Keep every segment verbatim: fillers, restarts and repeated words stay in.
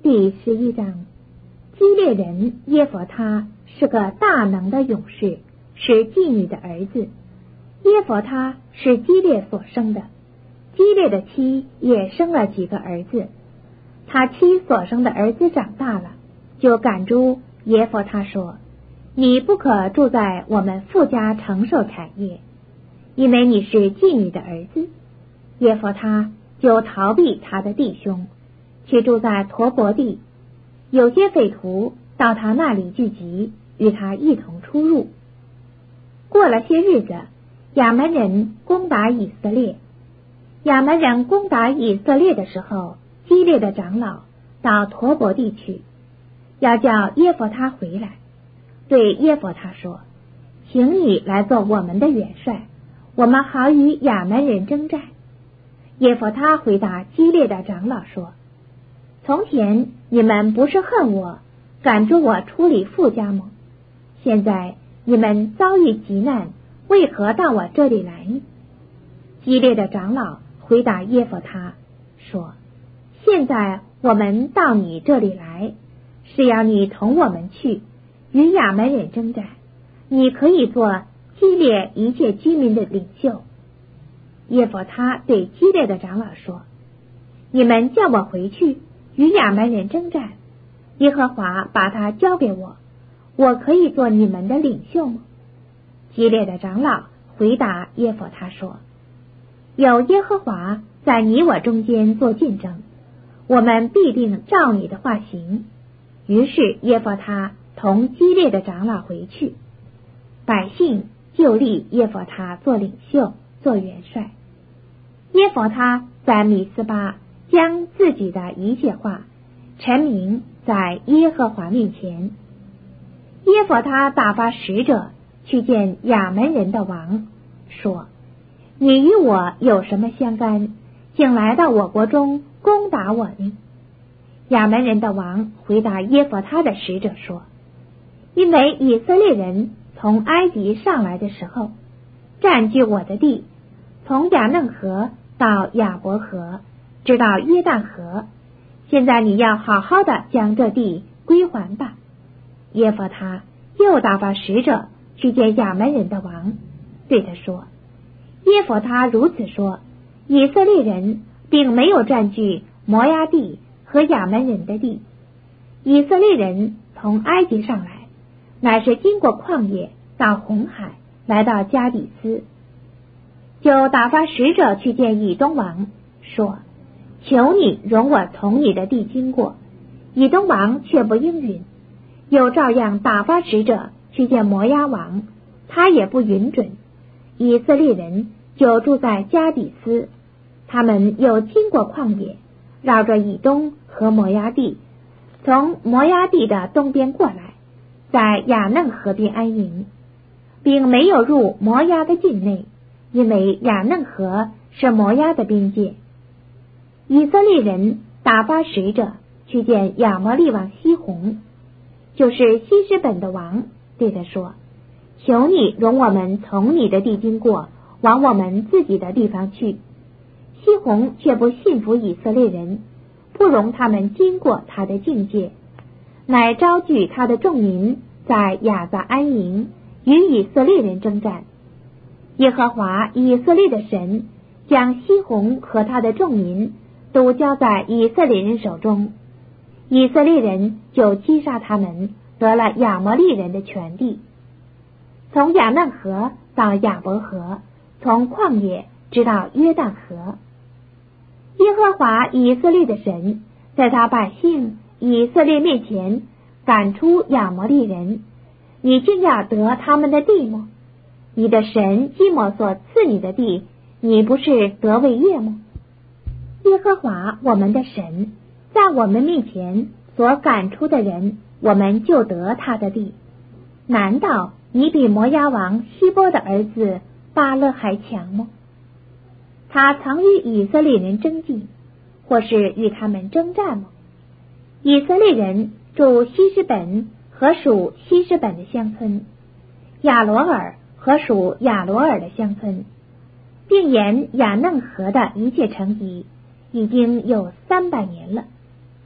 第十一章，基列人耶弗他是个大能的勇士，是妓女的儿子。耶弗他是基列所生的，基列的妻也生了几个儿子。他妻所生的儿子长大了，就赶逐耶弗他说：你不可住在我们父家承受产业，因为你是妓女的儿子。耶弗他就逃避他的弟兄，去住在陀伯地。有些匪徒到他那里聚集，与他一同出入。过了些日子，亚门人攻打以色列。亚门人攻打以色列的时候，基列的长老到陀伯地去，要叫耶弗他回来，对耶弗他说：请你来做我们的元帅，我们好与亚门人征战。耶弗他回答基列的长老说：从前你们不是恨我，赶逐我出离父家吗？现在你们遭遇急难，为何到我这里来呢？基列的长老回答耶弗他说：现在我们到你这里来，是要你同我们去与亚门人征战，你可以做基列一切居民的领袖。耶弗他对基列的长老说：你们叫我回去与亚门人征战，耶和华把他交给我，我可以做你们的领袖吗？基列的长老回答耶弗他说：有耶和华在你我中间做见证，我们必定照你的话行。于是耶弗他同基列的长老回去，百姓就立耶弗他做领袖，做元帅。耶弗他在米斯巴将自己的一切话陈明在耶和华面前。耶弗他打发使者去见亚门人的王，说：你与我有什么相干，竟来到我国中攻打我呢？亚门人的王回答耶弗他的使者说：因为以色列人从埃及上来的时候，占据我的地，从亚嫩河到亚伯河，直到约旦河，现在你要好好的将这地归还吧。耶弗他又打发使者去见亚门人的王，对他说：耶弗他如此说，以色列人并没有占据摩押地和亚门人的地，以色列人从埃及上来，乃是经过旷野到红海，来到加底斯，就打发使者去见以东王，说：求你容我从你的地经过。以东王却不应允，又照样打发使者去见摩押王，他也不允准。以色列人就住在加底斯，他们又经过旷野，绕着以东和摩押地，从摩押地的东边过来，在亚嫩河边安营，并没有入摩押的境内，因为亚嫩河是摩押的边界。以色列人打发使者去见亚摩利王西宏，就是西施本的王，对他说：求你容我们从你的地经过，往我们自己的地方去。西宏却不信服以色列人，不容他们经过他的境界，乃招聚他的众民在亚撒安营，与以色列人征战。耶和华以色列的神将西宏和他的众民都交在以色列人手中，以色列人就击杀他们，得了亚摩利人的全地，从亚嫩河到亚伯河，从旷野直到约旦河。耶和华以色列的神在他百姓以色列面前赶出亚摩利人，你竟要得他们的地吗？你的神基摩所赐你的地，你不是得为业吗？耶和华我们的神在我们面前所赶出的人，我们就得他的地。难道你比摩押王希波的儿子巴勒还强吗？他曾与以色列人争竞，或是与他们征战吗？以色列人住西施本和属西施本的乡村，亚罗尔和属亚罗尔的乡村，并沿亚嫩河的一切城邑，已经有三百年了。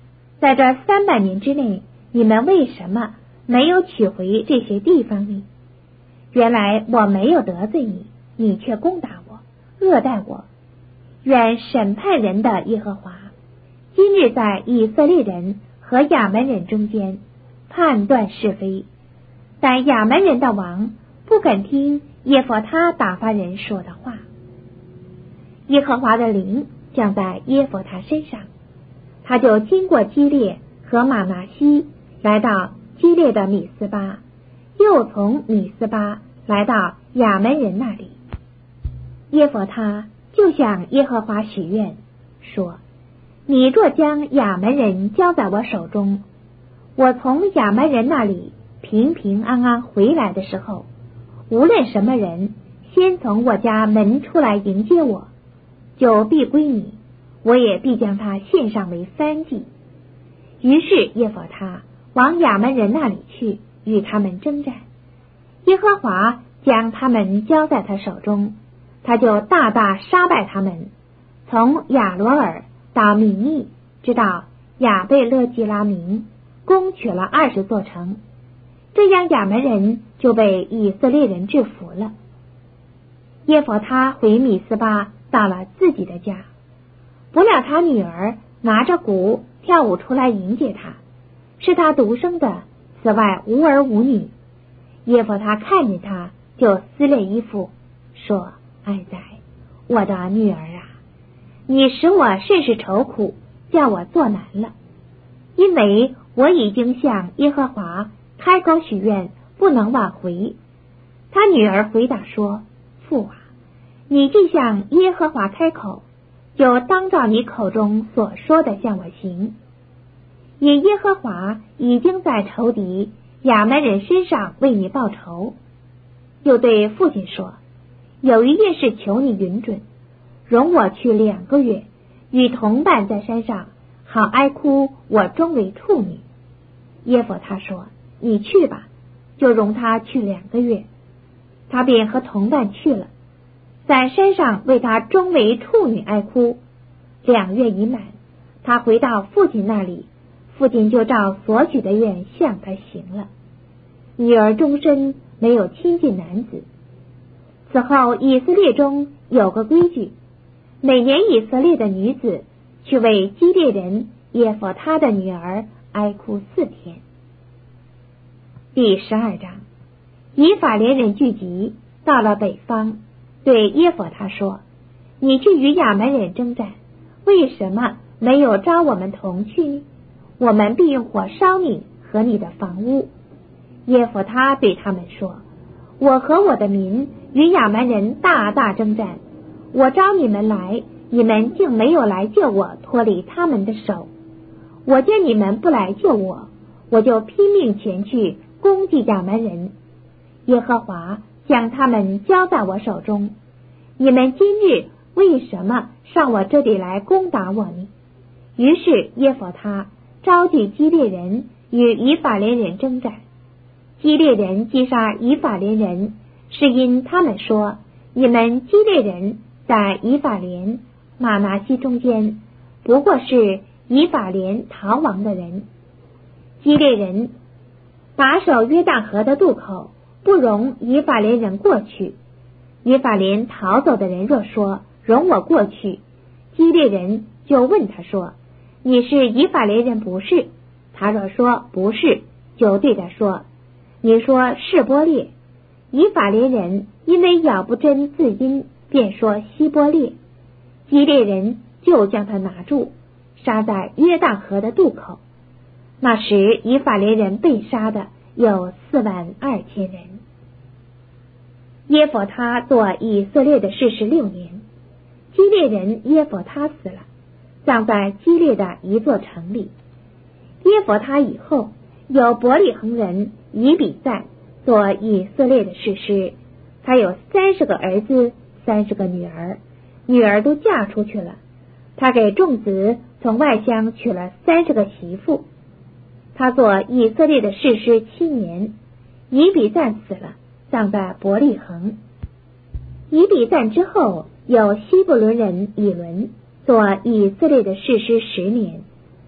在这三百年之内，你们为什么没有取回这些地方呢？原来我没有得罪你，你却攻打我，恶待我。愿审判人的耶和华今日在以色列人和亚门人中间判断是非。但亚门人的王不肯听耶弗他打发人说的话。耶和华的灵降在耶弗他身上，他就经过基列和玛拿西，来到基列的米斯巴，又从米斯巴来到亚门人那里。耶弗他就向耶和华许愿说，你若将亚门人交在我手中，我从亚门人那里平平安安回来的时候，无论什么人先从我家门出来迎接我，就必归你，我也必将他献上为燔祭。于是耶弗他往亚门人那里去，与他们征战。耶和华将他们交在他手中，他就大大杀败他们，从亚罗尔到米尼，直到亚贝勒基拉明，攻取了二十座城。这样亚门人就被以色列人制服了。耶弗他回米斯巴，到了自己的家，不料他女儿拿着鼓跳舞出来迎接他，是他独生的，此外无儿无女。耶弗他看见他，就撕裂衣服，说，哀哉，我的女儿啊，你使我甚是愁苦，叫我作难了，因为我已经向耶和华开口许愿，不能挽回。他女儿回答说，父啊，你既向耶和华开口，就当照你口中所说的向我行。因耶和华已经在仇敌亚门人身上为你报仇。又对父亲说，有一件事求你允准，容我去两个月，与同伴在山上，好哀哭我终为处女。耶弗他说，你去吧，就容他去两个月。他便和同伴去了，在山上为他终为处女哀哭。两月已满，他回到父亲那里，父亲就照所许的愿向他行了。女儿终身没有亲近男子。此后以色列中有个规矩，每年以色列的女子去为基列人耶弗他的女儿哀哭四天。第十二章，以法莲人聚集到了北方，对耶弗他说，你去与亚门人征战，为什么没有招我们同去呢？我们必用火烧你和你的房屋。耶弗他对他们说，我和我的民与亚门人大大征战，我招你们来，你们竟没有来救我脱离他们的手。我见你们不来救我，我就拼命前去攻击亚门人。耶和华将他们交在我手中，你们今日为什么上我这里来攻打我呢？于是耶弗他召集基列人与以法莲人征战。基列人击杀以法莲人，是因他们说，你们基列人在以法莲、玛拿西中间，不过是以法莲逃亡的人。基列人把守约旦河的渡口，不容以法莲人过去。以法莲逃走的人若说，容我过去，基列人就问他说，你是以法莲人不是？他若说不是，就对他说，你说示波列。以法莲人因为咬不真字音，便说希波列。基列人就将他拿住，杀在约旦河的渡口。那时以法莲人被杀的有四万二千人。耶弗他做以色列的士师六年，基列人耶弗他死了，葬在基列的一座城里。耶弗他以后，有伯利恒人以比赞做以色列的士师，他有三十个儿子，三十个女儿，女儿都嫁出去了。他给众子从外乡娶了三十个媳妇。他做以色列的士师七年，以比赞死了，葬在伯利恒。以比赞之后，有希伯伦人以伦做以色列的士师十年。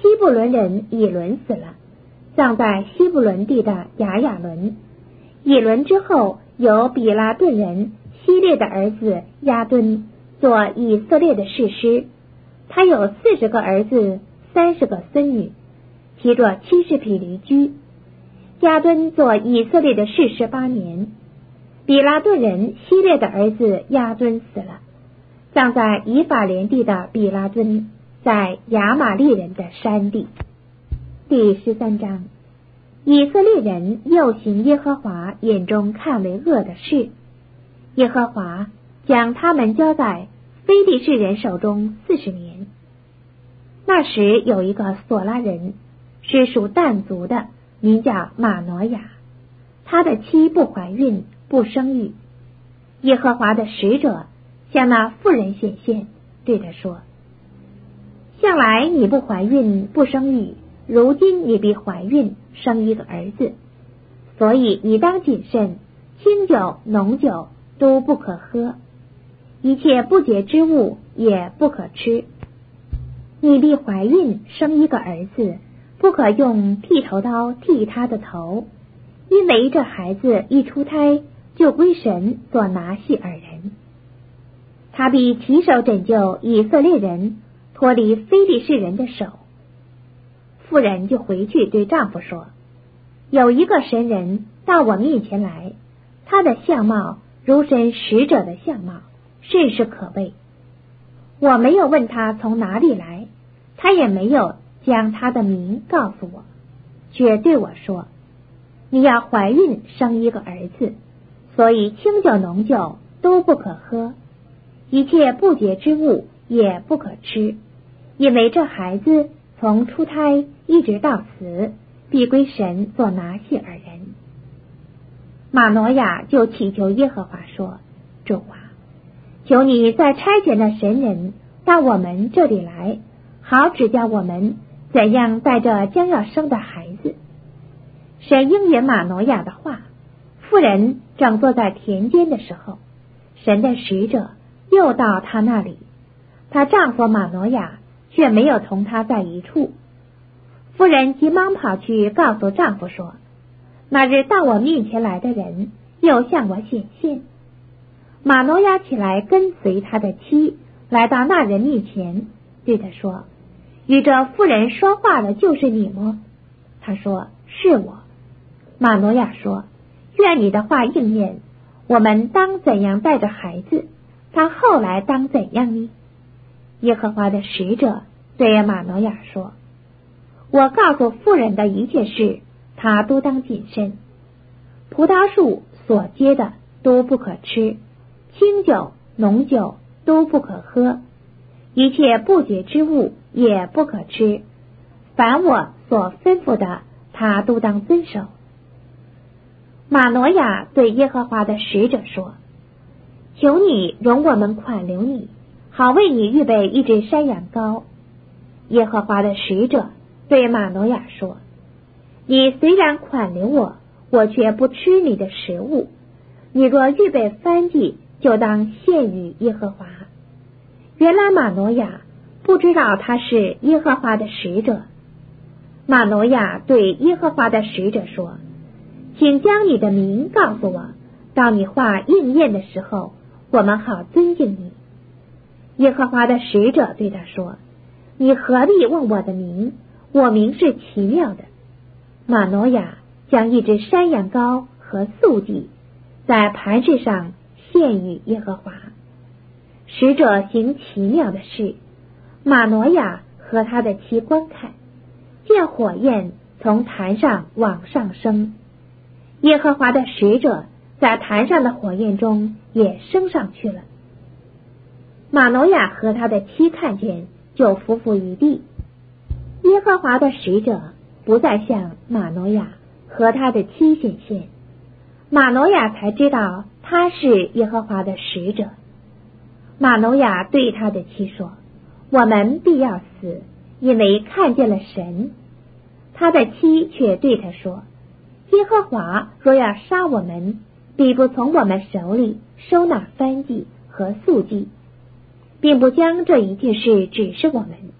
西布伦人以伦死了，葬在西布伦地的雅雅伦。以伦之后，有比拉顿人希列的儿子亚敦做以色列的士师，他有四十个儿子，三十个孙女，骑着七十匹驴驹。亚敦做以色列的士师八年。比拉顿人希列的儿子亚敦死了，葬在以法莲地的比拉顿，在亚玛利人的山地。第十三章，以色列人又行耶和华眼中看为恶的事，耶和华将他们交在非利士人手中四十年。那时有一个索拉人，是属但族的，名叫马挪亚，他的妻不怀孕，不生育。耶和华的使者向那妇人显现，对他说：向来你不怀孕，不生育，如今你必怀孕，生一个儿子，所以你当谨慎，清酒浓酒都不可喝，一切不洁之物也不可吃。你必怀孕，生一个儿子，不可用剃头刀剃他的头，因为这孩子一出胎就归神所拿系尔人。他必起手拯救以色列人脱离非利士人的手。妇人就回去对丈夫说：有一个神人到我面前来，他的相貌如神使者的相貌，甚是可畏。我没有问他从哪里来，他也没有将他的名告诉我，却对我说：你要怀孕生一个儿子，所以清酒浓酒都不可喝，一切不洁之物也不可吃，因为这孩子从出胎一直到死，必归神所拿系尔人。马挪亚就祈求耶和华说：主啊，求你再差遣那神人到我们这里来，好指教我们怎样带着将要生的孩子。神应允马挪亚的话。妇人正坐在田间的时候，神的使者又到她那里，她丈夫马挪亚却没有同她在一处。妇人急忙跑去告诉丈夫说：那日到我面前来的人又向我显现。马挪亚起来跟随他的妻，来到那人面前，对他说：与这妇人说话的就是你吗？他说：是我。马挪亚说：愿你的话应验，我们当怎样带着孩子？他后来当怎样呢？耶和华的使者对马挪亚说：我告诉妇人的一切事，他都当谨慎。葡萄树所结的都不可吃，清酒浓酒都不可喝，一切不洁之物也不可吃，凡我所吩咐的，他都当遵守。马挪亚对耶和华的使者说：求你容我们款留你，好为你预备一只山羊羔。耶和华的使者对马挪亚说：你虽然款留我，我却不吃你的食物，你若预备燔祭，就当献与耶和华。原来马挪亚不知道他是耶和华的使者。马挪亚对耶和华的使者说：请将你的名告诉我，到你话应验的时候，我们好尊敬你。耶和华的使者对他说：你何必问我的名？我名是奇妙的。马挪亚将一只山羊羔和素祭在盘石上献与耶和华。使者行奇妙的事，马挪亚和他的妻观看，见火焰从坛上往上升，耶和华的使者在坛上的火焰中也升上去了。马挪亚和他的妻看见，就伏伏于地。耶和华的使者不再向马挪亚和他的妻显现，马挪亚才知道他是耶和华的使者。马挪亚对他的妻说：我们必要死，因为看见了神。他的妻却对他说：耶和华若要杀我们，必不从我们手里收纳燔祭和素祭，并不将这一切事指示我们，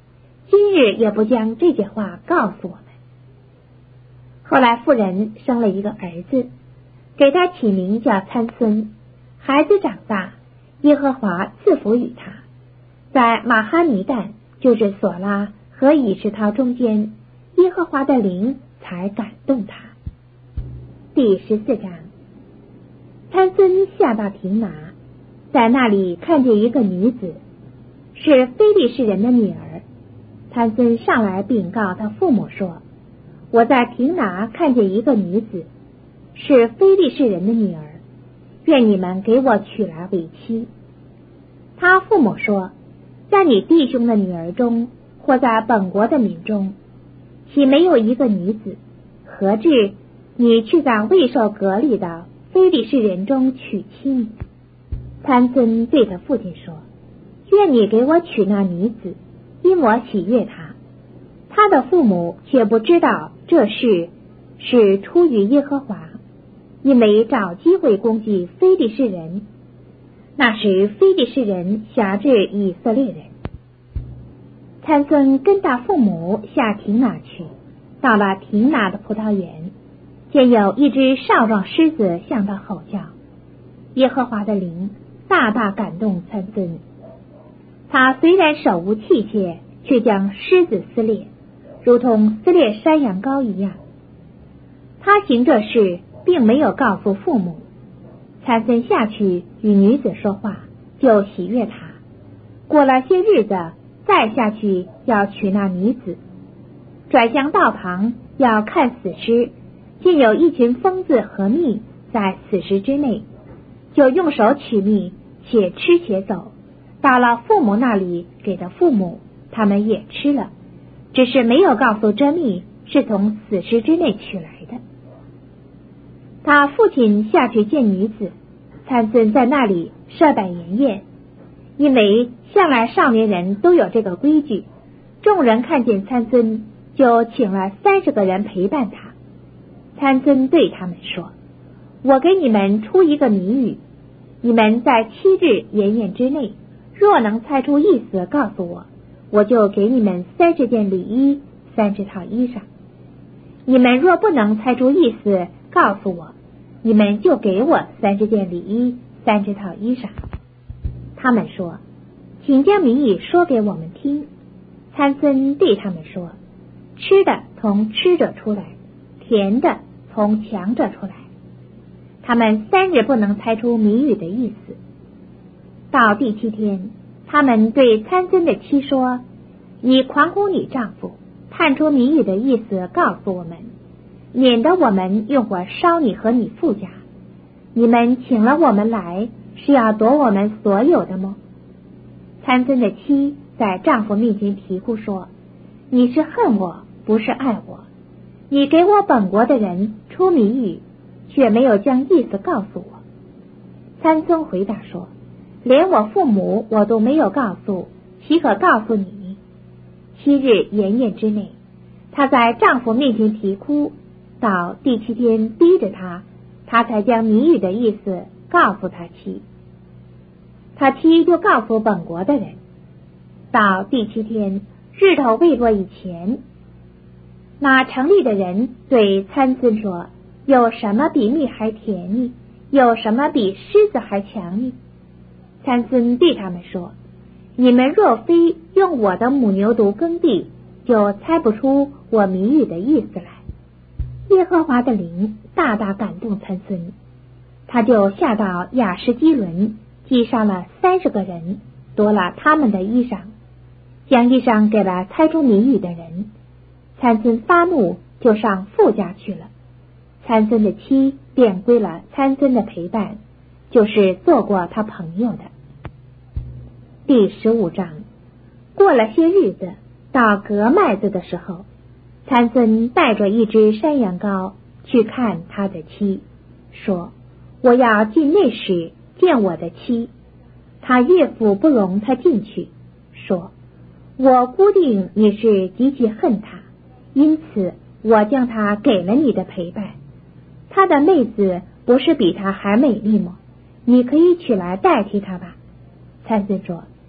今日也不将这些话告诉我们。后来妇人生了一个儿子，给他起名叫参孙。孩子长大，耶和华赐福于他，在马哈尼旦，就是索拉和以实陶中间，耶和华的灵才感动他。第十四章，参孙下到亭拿，在那里看见一个女子，是非利士人的女儿。参孙上来禀告他父母说，我在亭拿看见一个女子，是非利士人的女儿，愿你们给我娶来为妻。他父母说，在你弟兄的女儿中，或在本国的民中，岂没有一个女子？何至你去在未受隔离的非利士人中娶妻呢？参孙对他父亲说，愿你给我娶那女子，因我喜悦她。他的父母却不知道这事是出于耶和华，因为找机会攻击非利士人。那时非利士人辖制以色列人。参孙跟他父母下亭拿去，到了亭拿的葡萄园，见有一只少壮狮子向他吼叫。耶和华的灵大大感动参孙，他虽然手无器械，却将狮子撕裂，如同撕裂山羊羔一样。他行这事并没有告诉父母。参孙下去与女子说话，就喜悦她。过了些日子，再下去要娶那女子，转向道旁要看死尸，见有一群疯子和蜜在死尸之内，就用手取蜜，且吃且走，到了父母那里给的父母，他们也吃了，只是没有告诉这蜜是从死尸之内取来的。他父亲下去见女子，参孙在那里设摆筵宴，因为向来少年人都有这个规矩。众人看见参孙，就请了三十个人陪伴他。参孙对他们说，我给你们出一个谜语，你们在七日筵宴之内，若能猜出意思告诉我，我就给你们三十件礼衣，三十套衣裳。你们若不能猜出意思告诉我，你们就给我三十件礼衣，三十套衣裳。他们说，请将谜语说给我们听。参孙对他们说，吃的从吃者出来，甜的从强者出来。他们三日不能猜出谜语的意思。到第七天，他们对参孙的妻说，你狂呼你丈夫，探出谜语的意思告诉我们，免得我们用火烧你和你父家。你们请了我们来，是要夺我们所有的吗？参孙的妻在丈夫面前啼哭说，你是恨我，不是爱我。你给我本国的人出谜语，却没有将意思告诉我。参孙回答说，连我父母我都没有告诉，岂可告诉你？七日筵宴之内，她在丈夫面前啼哭，到第七天逼着她，她才将谜语的意思告诉她妻。他妻就告诉本国的人。到第七天日头未落以前，那城里的人对参孙说，有什么比蜜还甜呢？有什么比狮子还强呢？参孙对他们说，你们若非用我的母牛犊耕地，就猜不出我谜语的意思来。耶和华的灵大大感动参孙，他就下到亚什基伦，击杀了三十个人，夺了他们的衣裳，将衣裳给了猜出谜语的人。参孙发怒，就上父家去了。参孙的妻便归了参孙的陪伴，就是做过他朋友的。第十五章，过了些日子，到割麦子的时候，参孙带着一只山羊羔去看他的妻，说，我要进内室见我的妻。他岳父不容他进去，说，我估定你是极其恨他，因此我将他给了你的陪伴。他的妹子不是比他还美丽吗？你可以取来代替他吧。参孙说，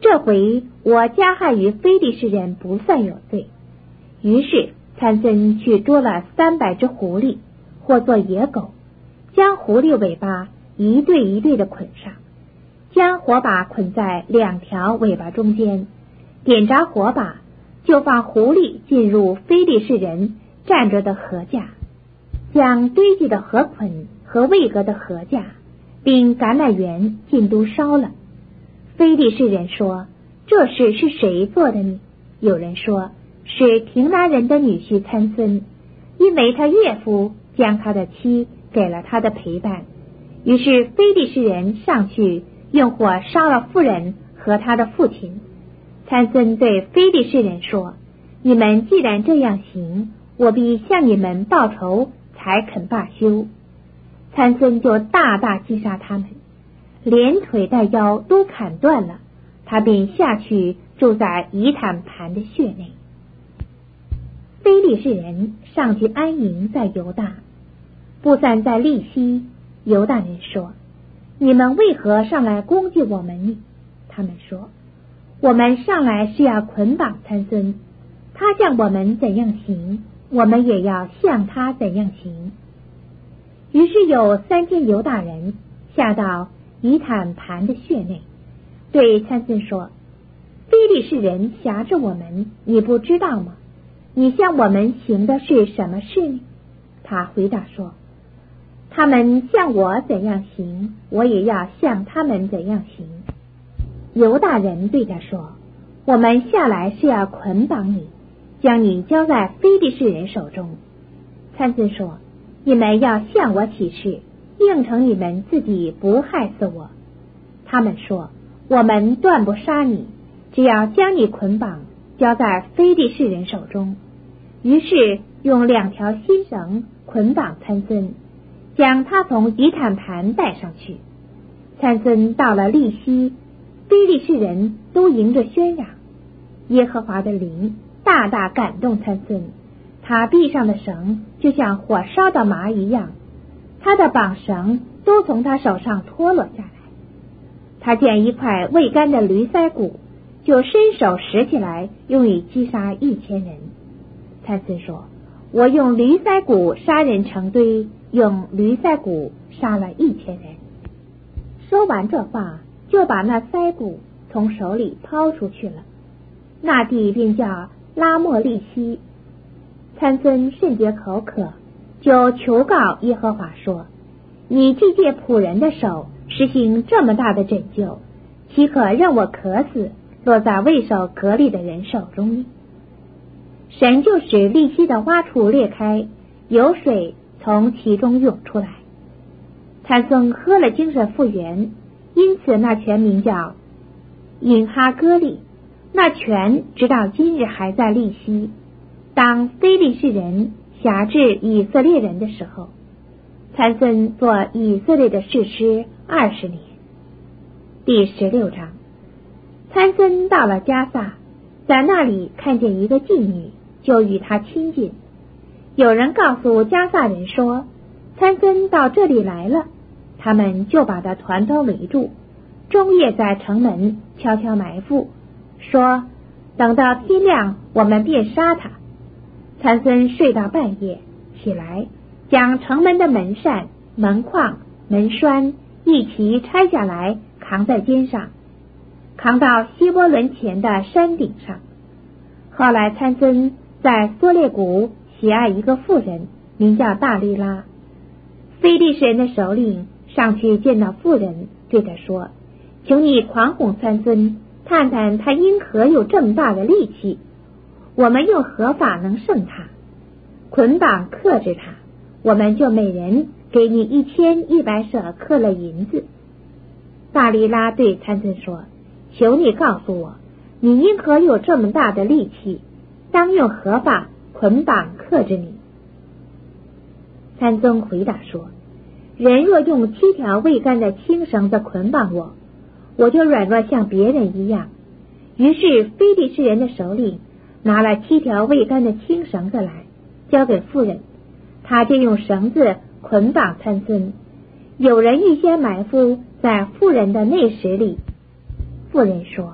这回我加害于非利士人不算有罪。于是参孙去捉了三百只狐狸，或作野狗，将狐狸尾巴一对一对的捆上，将火把捆在两条尾巴中间，点着火把，就放狐狸进入非利士人站着的禾架，将堆积的禾捆和未割的禾架并橄榄园尽都烧了。非利士人说：这事是谁做的呢？有人说是亭拿人的女婿参孙，因为他岳父将他的妻给了他的陪伴。于是非利士人上去用火烧了妇人和他的父亲。参孙对非利士人说：你们既然这样行，我必向你们报仇，才肯罢休。参孙就大大击杀他们，连腿带腰都砍断了，他便下去住在以坦盘的穴内。非利士人上去安营在犹大，布散在利希。犹大人说：你们为何上来攻击我们呢？他们说：我们上来是要捆绑参孙，他向我们怎样行，我们也要向他怎样行。于是有三千犹大人下到以坦盘的穴内，对参孙说：非利士人辖制我们，你不知道吗？你向我们行的是什么事呢？他回答说：他们向我怎样行，我也要向他们怎样行。犹大人对他说：我们下来是要捆绑你，将你交在非利士人手中。参孙说：你们要向我起誓，应承你们自己不害死我。他们说：我们断不杀你，只要将你捆绑交在非利士人手中。于是用两条新绳捆绑参孙，将他从以坦盘带上去。参孙到了利希，非利士人都迎着喧嚷。耶和华的灵大大感动参孙，他臂上的绳就像火烧的麻一样，他的绑绳都从他手上脱落下来。他见一块未干的驴腮骨，就伸手拾起来，用以击杀一千人。参孙说：我用驴腮骨杀人成堆，用驴腮骨杀了一千人。说完这话，就把那腮骨从手里抛出去了。那地便叫拉莫利希。参孙甚觉口渴，就求告耶和华说：你既借仆人的手实行这么大的拯救，岂可让我渴死，落在未受隔离的人手中呢？神就使利希的洼处裂开，有水从其中涌出来。参孙喝了精神复原，因此那泉名叫隐哈歌利。那泉直到今日还在利希。当非利士人辖制以色列人的时候，参孙做以色列的士师二十年。第十六章。参孙到了迦萨，在那里看见一个妓女，就与她亲近。有人告诉迦萨人说：参孙到这里来了。他们就把他团团围住，终夜在城门悄悄埋伏，说：等到天亮，我们便杀他。参孙睡到半夜，起来将城门的门扇、门框、门栓一齐拆下来，扛在肩上，扛到希伯伦前的山顶上。后来参孙在梭列谷喜爱一个妇人，名叫大利拉。非利士人的首领上去见到妇人，对他说：求你狂哄参孙，探探他因何有这么大的力气，我们用何法能胜他？捆绑克制他，我们就每人给你一千一百舍克勒银子。大利拉对参孙说：求你告诉我，你因何有这么大的力气，当用何法捆绑克制你？参孙回答说：人若用七条未干的轻绳子捆绑我，我就软弱像别人一样。于是非利士人的首领拿了七条未干的轻绳子来，交给妇人，他就用绳子捆绑参孙。有人预先埋伏在妇人的内室里。妇人说：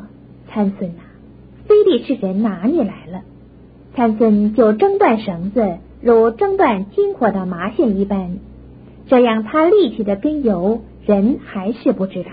参孙啊，非利士人拿你来了。参孙就挣断绳子，如挣断金火的麻线一般。这样他力气的根由，人还是不知道。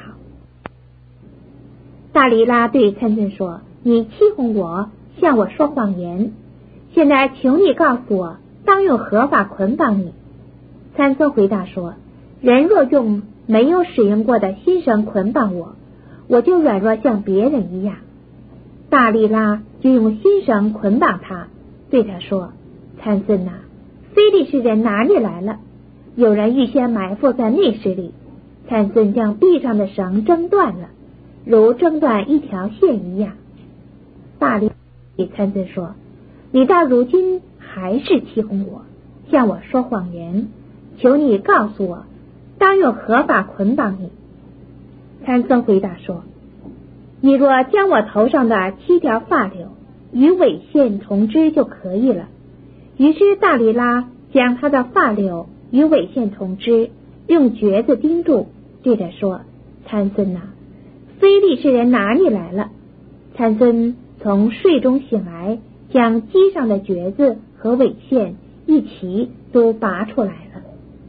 大利拉对参孙说：你欺哄我，向我说谎言，现在求你告诉我，当用何法捆绑你？参孙回答说：人若用没有使用过的新绳捆绑我，我就软弱像别人一样。大利拉就用新绳捆绑他，对他说：参孙哪，非利士人拿你来了，有人预先埋伏在内室里。参孙将臂上的绳挣断了，如挣断一条线一样。大利对参孙说：你到如今还是欺哄我，向我说谎言，求你告诉我，当用何法捆绑你？参孙回答说：你若将我头上的七条发绺与尾线同织就可以了。于是大利拉将他的发绺与尾线同织，用橛子钉住，对着说：参孙哪，非利士人拿你来了。参孙从睡中醒来，将机上的橛子和尾线一齐都拔出来了。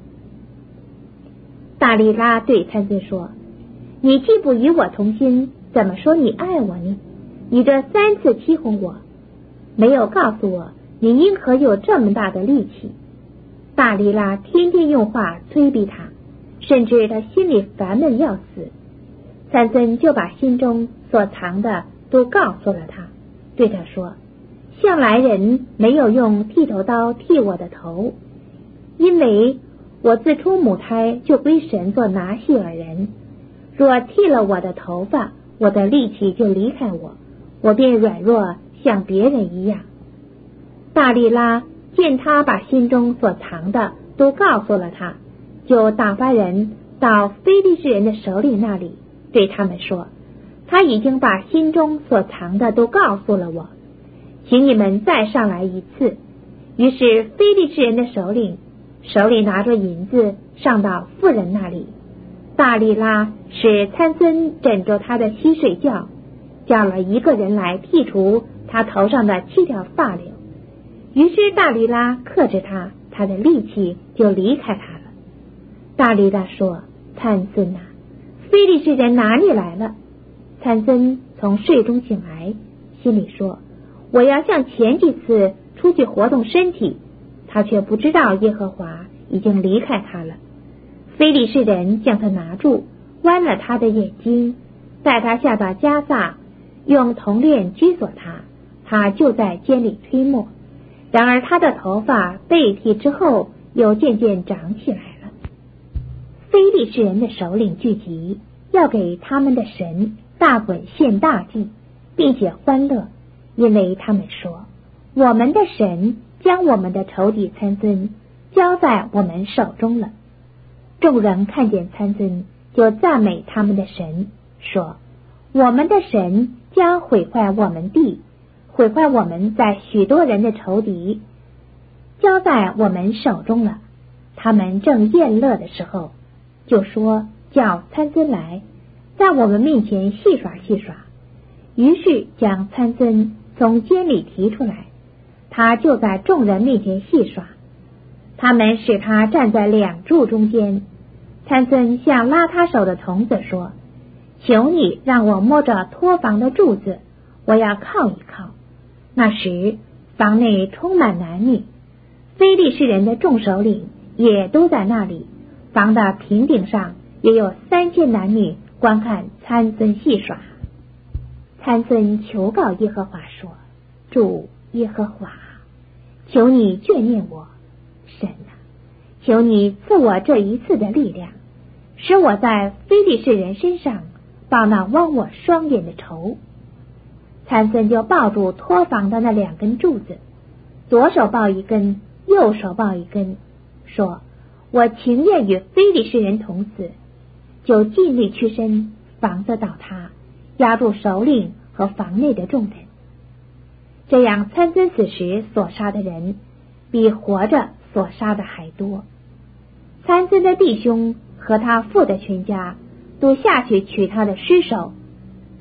大利拉对参孙说：你既不与我同心，怎么说你爱我呢？你这三次欺哄我，没有告诉我你因何有这么大的力气。大利拉天天用话催逼他，甚至他心里烦闷要死。参孙就把心中所藏的都告诉了他，对他说：向来人没有用剃头刀剃我的头，因为我自出母胎就归神做拿细耳人，若剃了我的头发，我的力气就离开我，我便软弱像别人一样。大利拉见他把心中所藏的都告诉了他，就打发人到非利士人的首领那里，对他们说：他已经把心中所藏的都告诉了我，请你们再上来一次。于是非利士人的首领手里拿着银子上到妇人那里，大利拉使参孙枕着他的膝睡觉，叫了一个人来剔除他头上的七条发绺。于是大利拉克制他，他的力气就离开他了。大利拉说：参孙啊，非利士人拿你来了。参孙从睡中醒来，心里说：我要像前几次出去活动身体。他却不知道耶和华已经离开他了。非利士人将他拿住，剜了他的眼睛，带他下到迦萨，用铜链拘锁他，他就在监里推磨。然而他的头发被剃之后，又渐渐长起来了。非利士人的首领聚集，要给他们的神大滚献大祭，并且欢乐，因为他们说：我们的神将我们的仇敌参孙交在我们手中了。众人看见参孙，就赞美他们的神，说：我们的神将毁坏我们地，毁坏我们在许多人的仇敌，交在我们手中了。他们正宴乐的时候，就说：叫参孙来，在我们面前戏耍戏耍。于是将参孙从监里提出来，他就在众人面前戏耍。他们使他站在两柱中间。参孙向拉他手的童子说：求你让我摸着托房的柱子，我要靠一靠。那时房内充满男女，非利士人的众首领也都在那里，房的平顶上也有三千男女观看参孙戏耍。参孙求告耶和华说：主耶和华，求你眷念我，神啊，求你赐我这一次的力量，使我在非利士人身上报那剜我双眼的仇。参孙就抱住托房的那两根柱子，左手抱一根，右手抱一根，说：我情愿与非利士人同死。就尽力屈身，房子倒塌，压住首领和房内的众人。这样参孙死时所杀的人，比活着所杀的还多。参孙的弟兄和他父的全家都下去取他的尸首，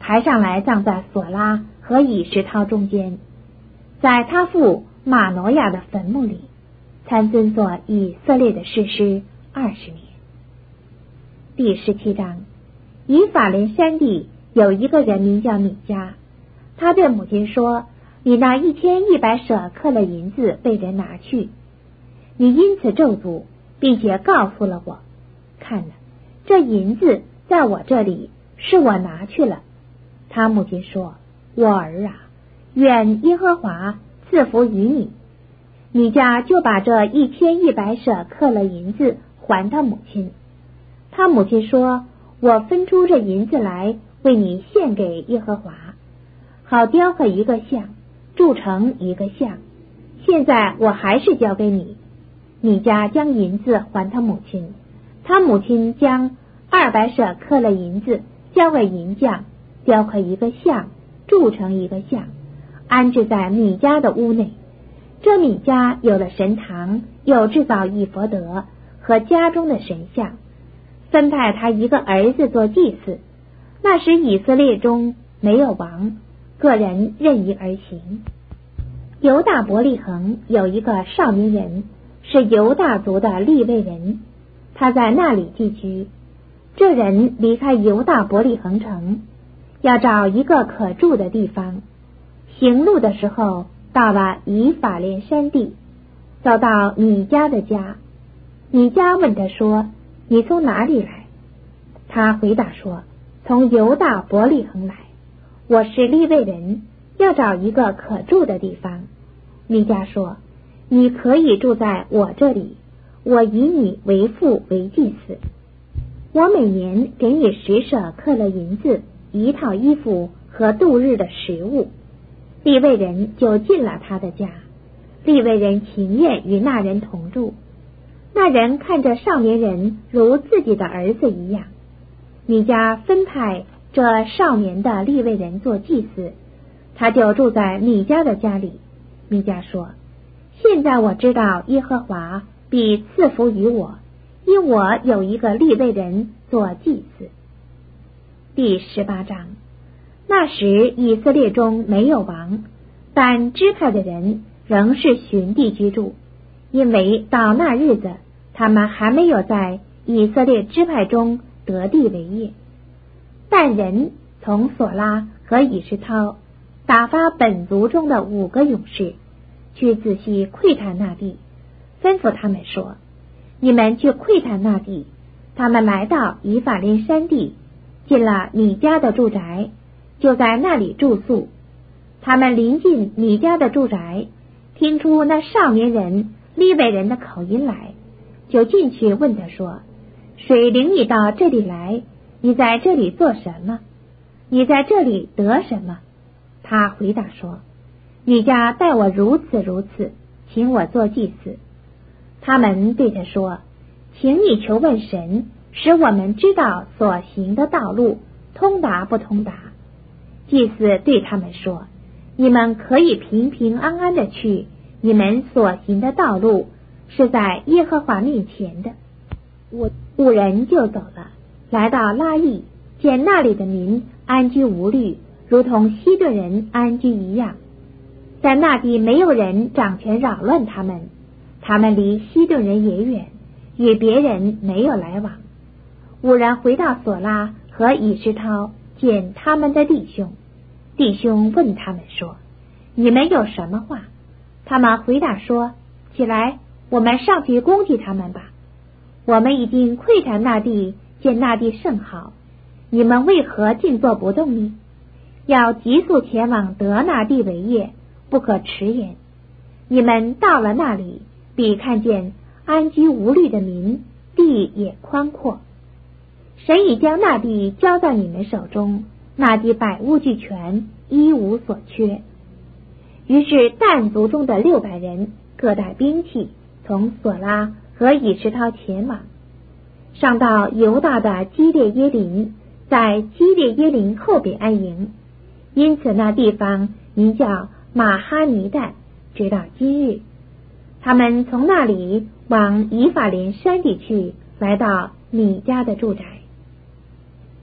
抬上来葬在索拉和以实涛中间，在他父马挪亚的坟墓里，参遵作以色列的士师二十年。第十七章，以法莲山地有一个人名叫米迦，他对母亲说：你那一千一百舍克勒银子被人拿去，你因此咒诅，并且告诉了我，看了，这银子在我这里，是我拿去了。他母亲说：我儿啊，愿耶和华赐福于你。米迦就把这一千一百舍克勒银子还他母亲。他母亲说：我分出这银子来，为你献给耶和华，好雕刻一个像，铸成一个像。现在我还是交给你。米迦将银子还他母亲，他母亲将二百舍克勒银子交给银匠，雕刻一个像，铸成一个像，安置在米迦的屋内。这米迦有了神堂，又制造以弗得和家中的神像，分派他一个儿子做祭司。那时以色列中没有王，个人任意而行。犹大伯利恒有一个少年人，是犹大族的利未人，他在那里寄居。这人离开犹大伯利恒城，要找一个可住的地方。行路的时候，到了以法莲山地，走到米迦的家。米迦问他说：你从哪里来？他回答说：从犹大伯利恒来，我是利未人，要找一个可住的地方。米迦说：你可以住在我这里，我以你为父为祭司，我每年给你十舍克勒银子，一套衣服和度日的食物。利未人就进了他的家，利未人情愿与那人同住。那人看着少年人如自己的儿子一样。米迦分派这少年的利未人做祭司，他就住在米迦的家里。米迦说：现在我知道耶和华必赐福于我，因我有一个利未人做祭司。第十八章，那时以色列中没有王，但支派的人仍是寻地居住，因为到那日子，他们还没有在以色列支派中得地为业。但人从索拉和以实涛打发本族中的五个勇士，去仔细窥探那地，吩咐他们说：你们去窥探那地。他们来到以法莲山地，进了米迦的住宅，就在那里住宿。他们临近米迦的住宅，听出那少年人利未人的口音来，就进去问他说：谁领你到这里来？你在这里做什么？你在这里得什么？他回答说：米迦待我如此如此，请我做祭司。他们对他说：请你求问神，使我们知道所行的道路通达不通达。祭司对他们说：你们可以平平安安的去，你们所行的道路是在耶和华面前的。我五人就走了，来到拉邑，见那里的民安居无虑，如同西顿人安居一样。在那地没有人掌权扰乱他们，他们离西顿人也远，与别人没有来往。五人回到索拉和以实涛，见他们的弟兄。弟兄问他们说：你们有什么话？他们回答说：起来，我们上去攻击他们吧。我们已经窥探那地，见那地甚好，你们为何静坐不动呢？要急速前往得那地为业，不可迟延。你们到了那里，必看见安居无虑的民，地也宽阔。神已将那地交在你们手中，那地百物俱全，一无所缺。于是但族中的六百人各带兵器，从索拉和以实涛前往，上到犹大的基列耶林，在基列耶林后边安营。因此那地方名叫马哈尼旦，直到今日。他们从那里往以法莲山地去，来到米迦的住宅。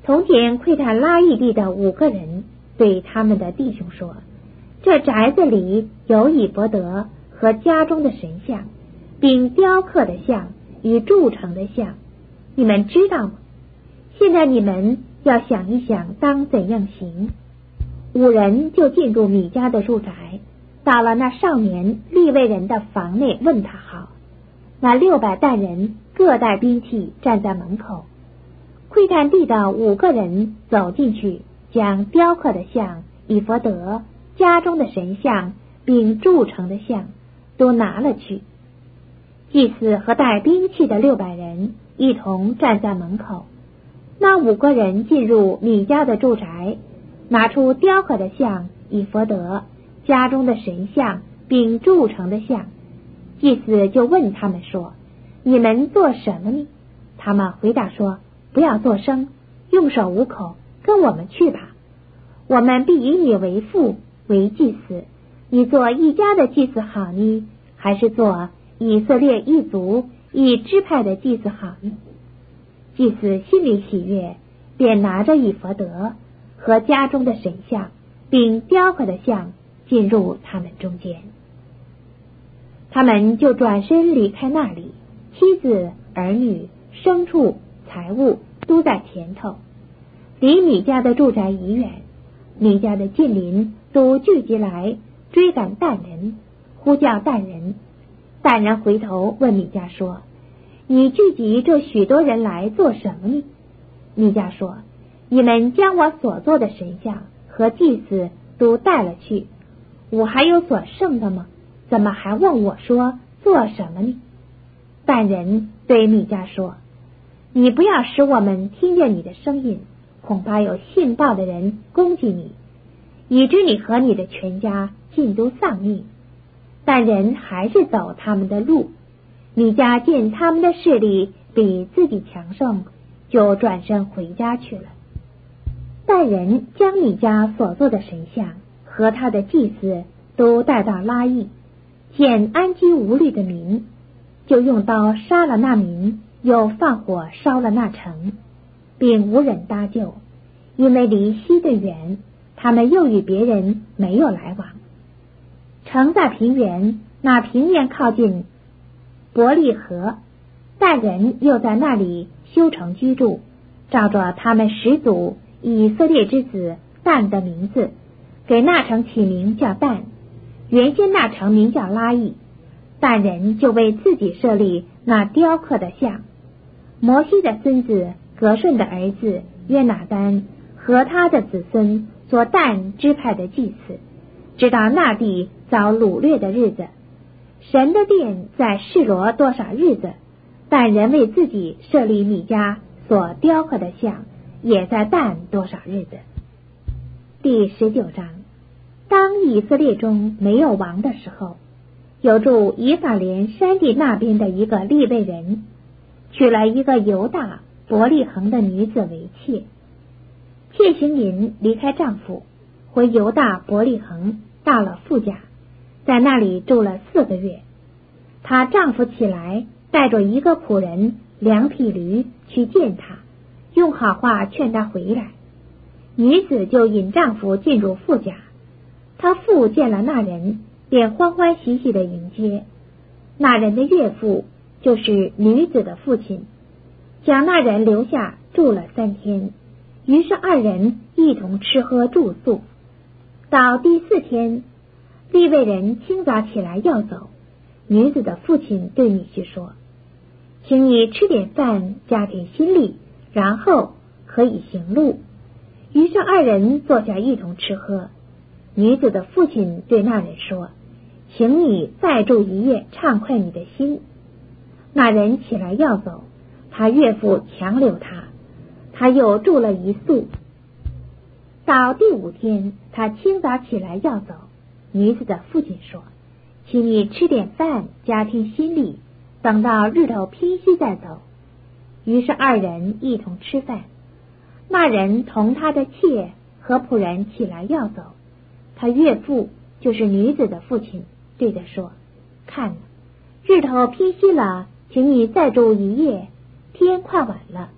从前窥探拉邑地的五个人对他们的弟兄说，这宅子里有以弗得和家中的神像，并雕刻的像与铸成的像，你们知道吗？现在你们要想一想当怎样行。五人就进入米迦的住宅，到了那少年利未人的房内问他好。那六百担人各带兵器站在门口，窥探地的五个人走进去，将雕刻的像、以弗得、家中的神像并铸成的像都拿了去。祭司和带兵器的六百人一同站在门口。那五个人进入米迦的住宅，拿出雕刻的像、以弗得、家中的神像并铸成的像。祭司就问他们说，你们做什么呢？他们回答说，不要作声，用手捂口，跟我们去吧。我们必以你为父为祭司，你做一家的祭司好呢，还是做以色列一族一支派的祭司好呢？祭司心里喜悦，便拿着以弗得和家中的神像并雕刻的像进入他们中间。他们就转身离开那里，妻子、儿女、牲畜、财物都在前头。离米迦的住宅已远，米迦的近邻都聚集来追赶但人，呼叫但人。但人回头问米迦说，你聚集这许多人来做什么呢？米迦说，你们将我所做的神像和祭司都带了去，我还有所剩的吗？怎么还问我说做什么呢？但人对米迦说，你不要使我们听见你的声音，恐怕有信报的人攻击你，以致你和你的全家尽都丧命。但人还是走他们的路。米迦见他们的势力比自己强盛，就转身回家去了。但人将米迦所做的神像和他的祭司都带到拉邑，见安居无虑的民，就用刀杀了那民，又放火烧了那城，并无人搭救，因为离西顿远，他们又与别人没有来往。城在平原，那平原靠近伯利河，但人又在那里修城居住，照着他们始祖以色列之子但的名字，给那城起名叫但。原先那城名叫拉邑，但人就为自己设立那雕刻的像。摩西的孙子革顺的儿子约拿单和他的子孙做但支派的祭司，直到那地遭掳掠的日子。神的殿在示罗多少日子，但人为自己设立米迦所雕刻的像，也在但多少日子。第十九章。当以色列中没有王的时候，有住以法莲山地那边的一个利未人，娶了一个犹大伯利恒的女子为妾。妾行淫离开丈夫，回犹大伯利恒，到了父家，在那里住了四个月。她丈夫起来，带着一个仆人两匹驴去见她，用好话劝她回来。女子就引丈夫进入父家。她父见了那人，便欢欢喜喜地迎接。那人的岳父就是女子的父亲，将那人留下住了三天。于是二人一同吃喝住宿。到第四天，利未人清早起来要走，女子的父亲对女婿说，请你吃点饭，加点心力，然后可以行路。于是二人坐下一同吃喝。女子的父亲对那人说，请你再住一夜，畅快你的心。那人起来要走，他岳父强留他，他又住了一宿。到第五天，他清早起来要走，女子的父亲说，请你吃点饭，加添心力，等到日头偏西再走。于是二人一同吃饭。那人同他的妾和仆人起来要走，他岳父就是女子的父亲对他说，看，日头偏西了，请你再住一夜，天快晚了，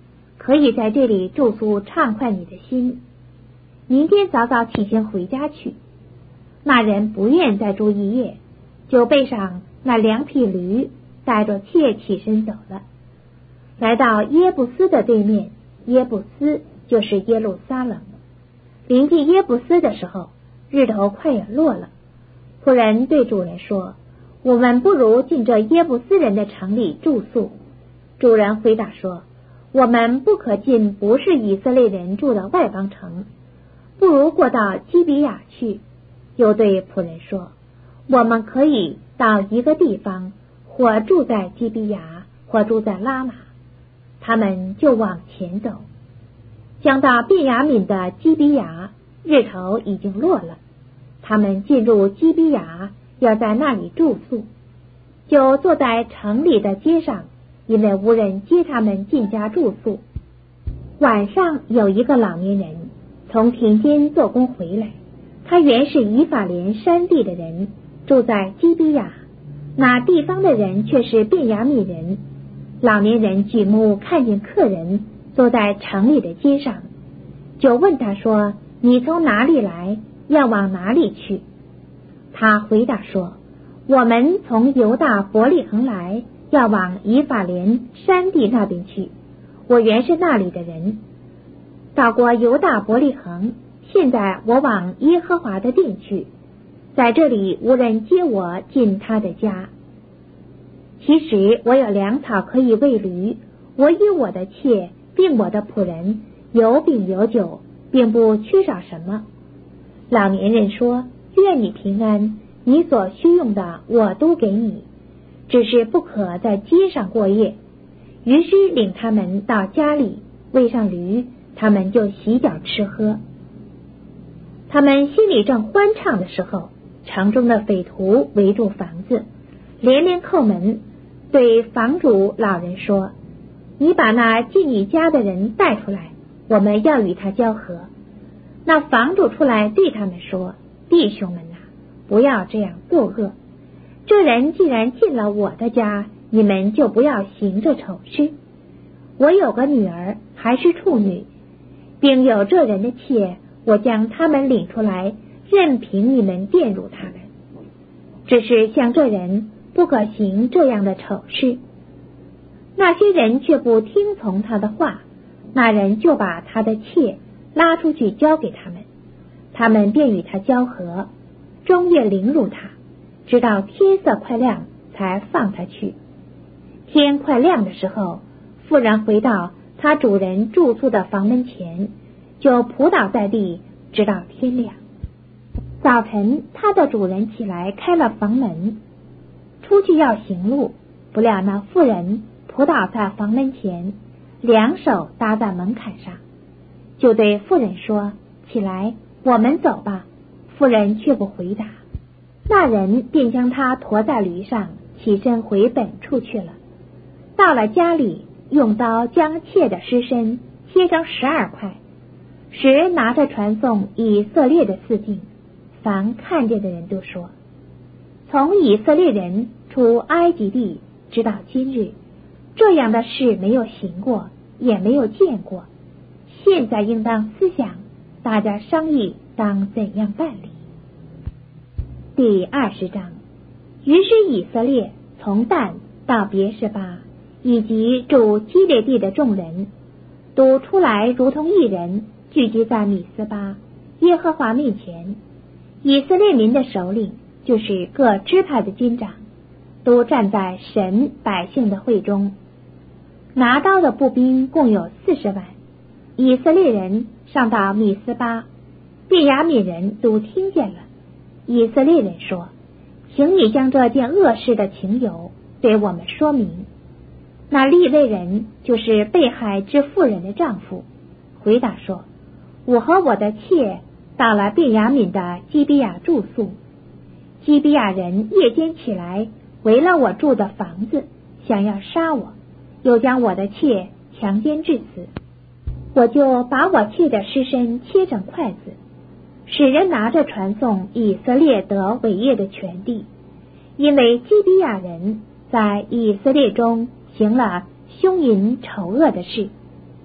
可以在这里住宿，畅快你的心。明天早早起行回家去。那人不愿再住一夜，就背上那两匹驴，带着妾起身走了。来到耶布斯的对面，耶布斯就是耶路撒冷。临近耶布斯的时候，日头快要落了。仆人对主人说，我们不如进这耶布斯人的城里住宿。主人回答说，我们不可进不是以色列人住的外邦城，不如过到基比亚去。又对仆人说，我们可以到一个地方，或住在基比亚，或住在拉玛。他们就往前走，将到便雅悯的基比亚，日头已经落了。他们进入基比亚，要在那里住宿，就坐在城里的街上，因为无人接他们进家住宿。晚上有一个老年人从田间做工回来，他原是以法莲山地的人，住在基比亚，那地方的人却是便雅悯人。老年人举目看见客人坐在城里的街上，就问他说，你从哪里来，要往哪里去？他回答说，我们从犹大伯利恒来，要往以法莲山地那边去，我原是那里的人。到过犹大伯利恒，现在我往耶和华的殿去，在这里无人接我进他的家。其实我有粮草可以喂驴，我与我的妾并我的仆人有饼有酒，并不缺少什么。老年人说，愿你平安，你所需用的我都给你，只是不可在街上过夜。于是领他们到家里，喂上驴，他们就洗脚吃喝。他们心里正欢畅的时候，城中的匪徒围住房子，连连叩门，对房主老人说，你把那进你家的人带出来，我们要与他交合。那房主出来对他们说，弟兄们啊，不要这样作恶，这人既然进了我的家，你们就不要行这丑事。我有个女儿还是处女，并有这人的妾，我将他们领出来，任凭你们玷辱他们。只是像这人不可行这样的丑事。那些人却不听从他的话，那人就把他的妾拉出去交给他们，他们便与他交合，终夜凌辱他，直到天色快亮才放他去。天快亮的时候，妇人回到他主人住宿的房门前，就仆倒在地，直到天亮。早晨他的主人起来开了房门，出去要行路，不料那妇人仆倒在房门前，两手搭在门槛上，就对妇人说，起来，我们走吧。妇人却不回答。那人便将他驮在驴上，起身回本处去了。到了家里，用刀将妾的尸身切成十二块，使人拿着传送以色列的四境。凡看见的人都说，从以色列人出埃及地直到今日，这样的事没有行过，也没有见过。现在应当思想，大家商议当怎样办理。第二十章。于是以色列从但到别是巴，以及住基列地的众人，都出来如同一人，聚集在米斯巴，耶和华面前。以色列民的首领，就是各支派的军长，都站在神百姓的会中。拿刀的步兵共有四十万。以色列人上到米斯巴，便雅悯人都听见了。以色列人说，请你将这件恶事的情由对我们说明。那利未人就是被害之妇人的丈夫，回答说，我和我的妾到了便雅悯的基比亚住宿。基比亚人夜间起来，围了我住的房子，想要杀我，又将我的妾强奸致死。我就把我妾的尸身切成筷子，使人拿着传送以色列得伟业的权地，因为基比亚人在以色列中行了凶淫丑恶的事。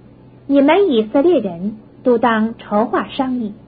你们以色列人都当筹划商议，